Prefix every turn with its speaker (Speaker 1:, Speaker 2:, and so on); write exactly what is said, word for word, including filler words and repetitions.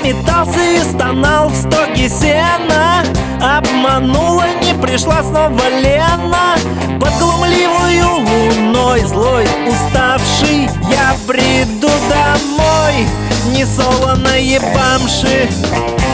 Speaker 1: метался и стонал в стоге сена. Обманула, не пришла снова Лена. Под глумливую луной, злой, уставший, я бреду домой, несолоные бамши.